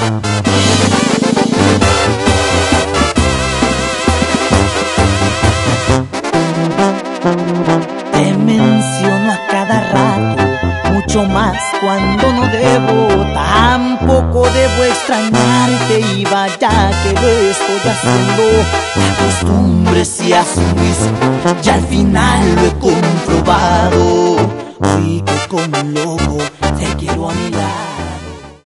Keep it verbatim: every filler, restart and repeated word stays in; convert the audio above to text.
Te menciono a cada rato, mucho más cuando no debo. Tampoco debo extrañarte y vaya que lo estoy haciendo. La costumbre se hace un vicio y al final lo he comprobado. Fui que como un loco